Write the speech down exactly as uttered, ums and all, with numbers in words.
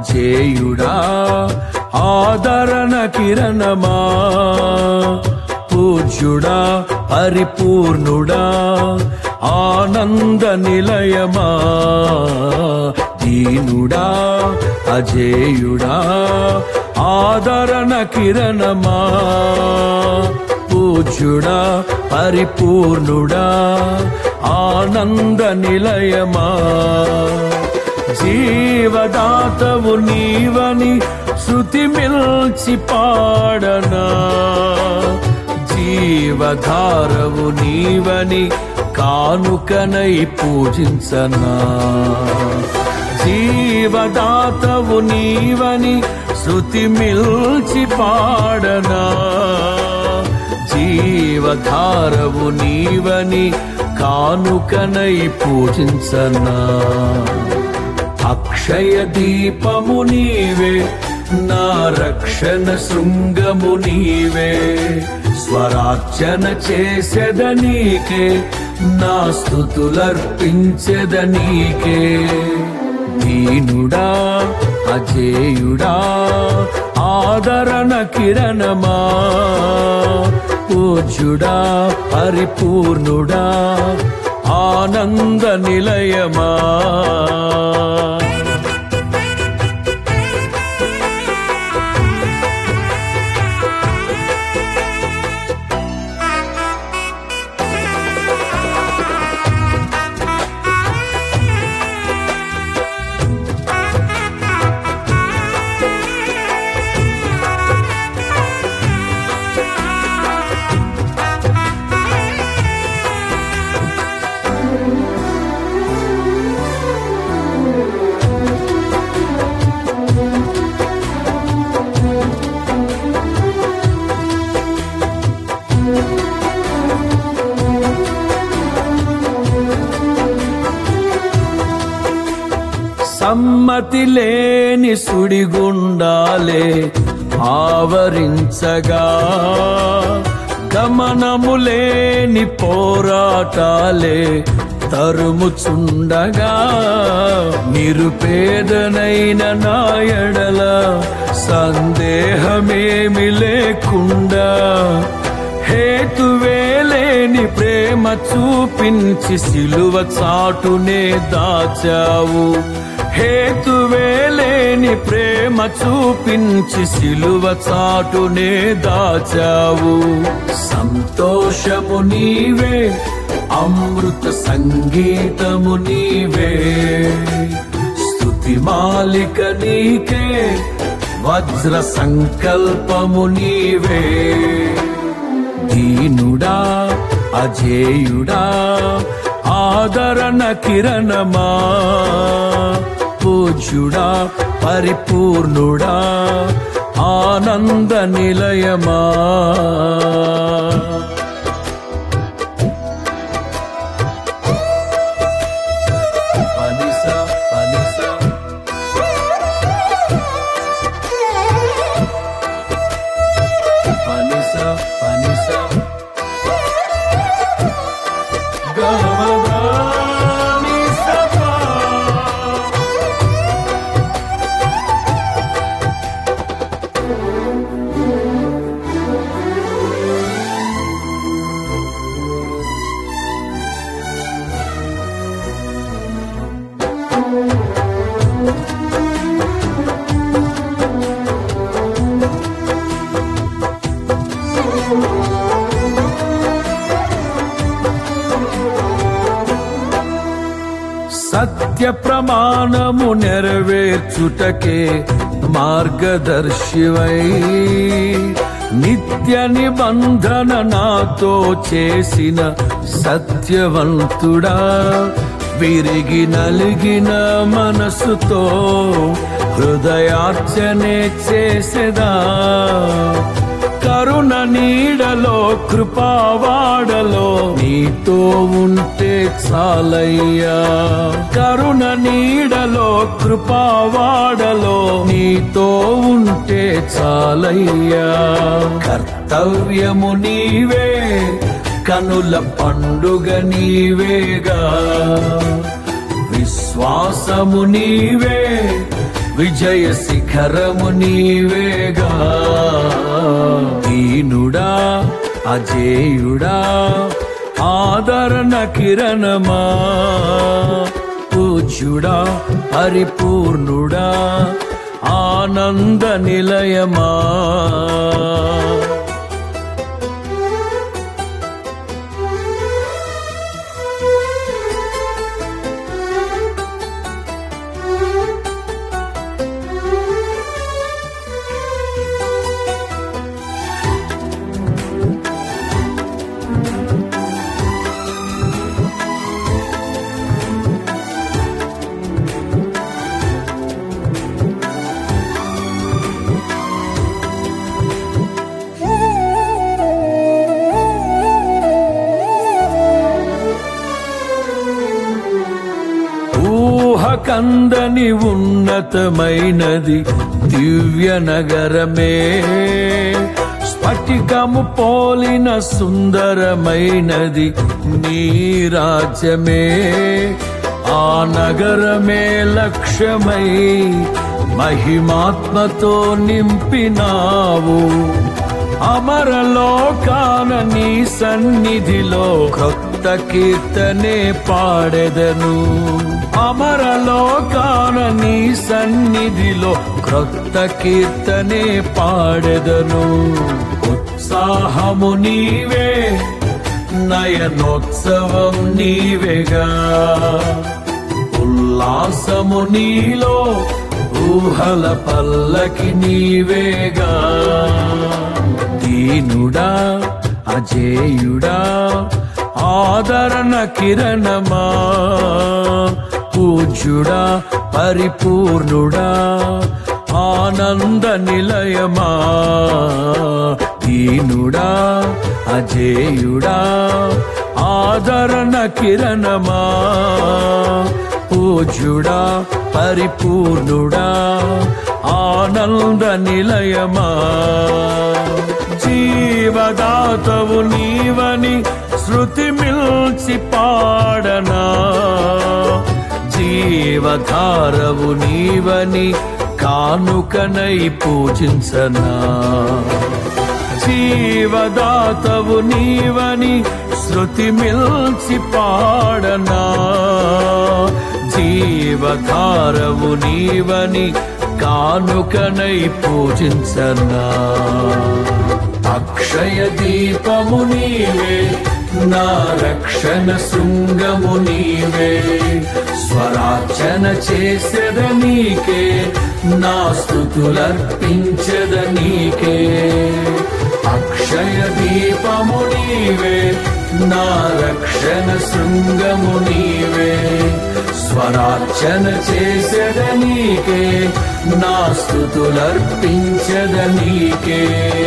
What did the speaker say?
అజేయుడా ఆదరణ కిరణమా, పూజ్యుడా పరిపూర్ణుడా ఆనంద నిలయమా, దీనుడా అజేయుడా ఆదరణ కిరణమా, పూజ్యుడా పరిపూర్ణుడా ఆనంద నిలయమా, జీవదాతవు నీవని శృతి మిల్చి పాడనా, జీవధారవు నీవని కానుకనై పూజించనా, జీవదాతవు నీవని శృతి మిల్చి పాడనా, జీవధారవు నీవని కానుకనై పూజించనా, అక్షయ దీపము నీవే నా రక్షణ శృంగము నీవే, స్వరార్చన చేసెదనీకే నా స్తుతులర్పించెదనీకే, దీనుడా అజేయుడా ఆదరణ కిరణమా, పూజ్యుడా పరిపూర్ణుడా ఆనంద నిలయమా. సమ్మతి లేని సుడిగుండాలే ఆవరించగా, గమనము లేని పోరాటాలే తరుముచుండగా, నిరుపేదనైన నా ఎడల సందేహమేమి లేకుండా, హేతువేలేని ప్రేమ చూపించి సిలువ చాటునే దాచావు, హేతువేలేని ప్రేమ చూపించి సిలువ చాటునే దాచావు, సంతోషము నీవే అమృత సంగీతము నీవే, స్తుతి మాలిక నీకే వజ్ర సంకల్పము నీవే, దీనుడా అజేయుడా ఆదరణ కిరణమా, పూజ్యుడా పరిపూర్ణుడా ఆనంద నిలయమా. పనిసా పనిసా పనిసా పనిసా గమగా సత్య ప్రమాణము నెరవేర్చుటకే మార్గదర్శివై, నిత్య నిబంధన నాతో చేసిన సత్యవంతుడా, విరిగి నలిగిన మనసుతో హృదయార్చనే చేసెదా, కరుణ నీడలో కృపావాడలో నీతో ఉంటే చాలయ్యా, కరుణ నీడలో కృపావాడలో నీతో ఉంటే చాలయ్యా, కర్తవ్యము నీవే కనుల పండుగ నీవేగా, విశ్వాసము నీవే విజయ శిఖరము నీవేగా. దీనుడా అజేయుడా ఆదరణ కిరణమా, పూజ్యుడా పరిపూర్ణుడా ఆనంద నిలయమా. ఊహకందని ఉన్నతమైనది దివ్య నగరమే, స్ఫటికము పోలిన సుందరమైనది నీ రాజ్యమే. ఆ నగరమే లక్ష్యమై మహిమాత్మతో నింపినావు. అమరలోకాన నీ సన్నిధిలో కొత్త కీర్తనే పాడెదను. అమరలోకాన నీ సన్నిధిలో క్రొత్త కీర్తనే పాడెదను. ఉత్సాహము నీవే నయనోత్సవం నీవేగా, ఉల్లాసము నీలో ఊహల పల్లకి నీవేగా. దీనుడా అజేయుడా ఆదరణ కిరణమా, పూజ్యుడా పరిపూర్ణుడా ఆనంద నిలయమా. దీనుడా అజేయుడా ఆదరణ కిరణమా, పూజ్యుడా పరిపూర్ణుడా ఆనంద నిలయమా. జీవదాతవు నీవని శృతి మిల్చి పాడనా, జీవధారవు నీవని కానుకనై పూజించనా. జీవదాతవు నీవని శృతి మిల్చి పాడనా, జీవధారవు నీవని కానుకనై పూజించనా. అక్షయ దీపము నీవే నా రక్షణ శృంగము నీవే, స్వరార్చన చేసెద నీకే నా స్తుతులర్పించెద నీకే. అక్షయ దీపము నీవే నా రక్షణ శృంగము నీవే, స్వరార్చన చేసెద నీకే నా స్తుతులర్పించెద నీకే.